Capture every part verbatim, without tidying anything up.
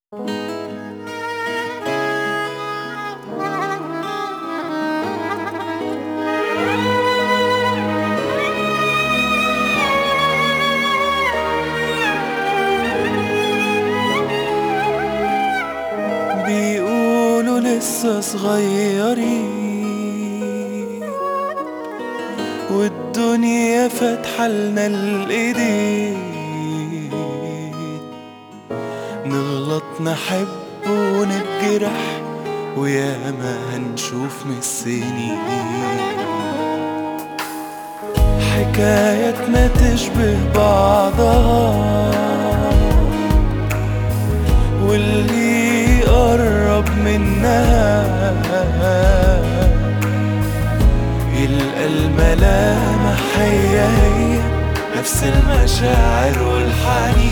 بيقولوا لسه صغيرين والدنيا فاتحالنا الايدين، نغلط نحب ونتجرح وياما هنشوف من السنين. حكاياتنا تشبه بعضها واللي يقرب منها يلقى الملامح هي هي نفس المشاعر والحنين.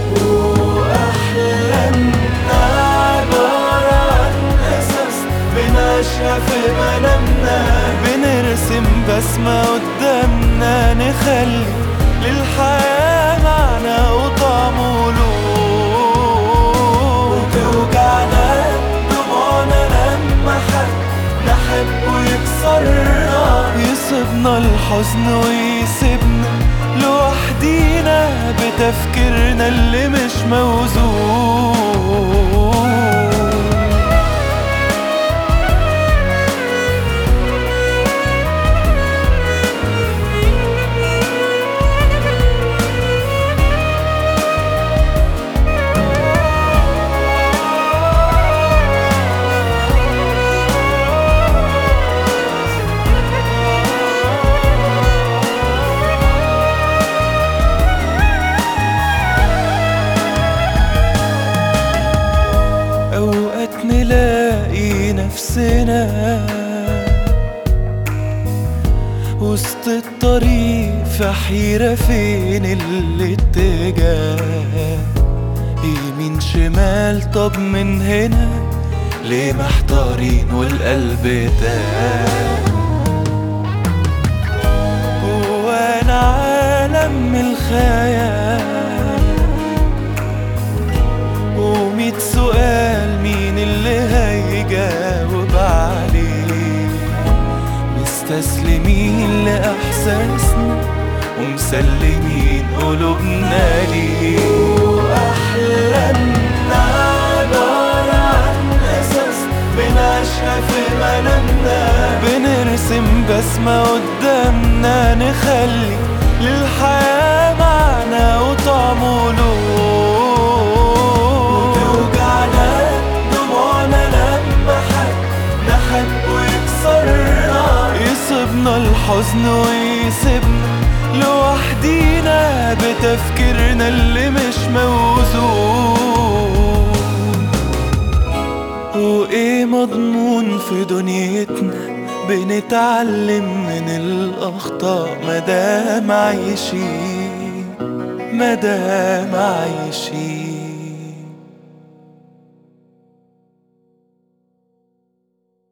وأحلامنا عبارة عن قصص بنعيشها في منامنا، بنرسم بسمة قدامنا نخلي للحياة معنى وطعم ولون. وتوجعنا دموعنا لما حد نحبه يكسرنا، يصيبنا الحزن ويسيبنا لوحدينا بتفكيرنا اللي مش موزون. أوقات نلاقي نفسنا وسط الطريق في حيرة، فين الاتجاه؟ يمين شمال طب من هنا ليه محتارين والقلب تاه؟ هو أنا عالم من الخيال وميت سؤال مين اللي هيجاوب عليه؟ مستسلمين لإحساسنا ومسلمين قلوبنا ليه. وأحلامنا عبارة عن قصص بنعيشها في منامنا، بنرسم بسمة قدامنا نخلي للحياة معنى وطعم ولون. يصيبنا الحزن ويسيبنا لوحدينا بتفكيرنا اللي مش موزون. وايه مضمون في دنيتنا بنتعلم من الاخطاء مادام عايشين، مادام عايشين.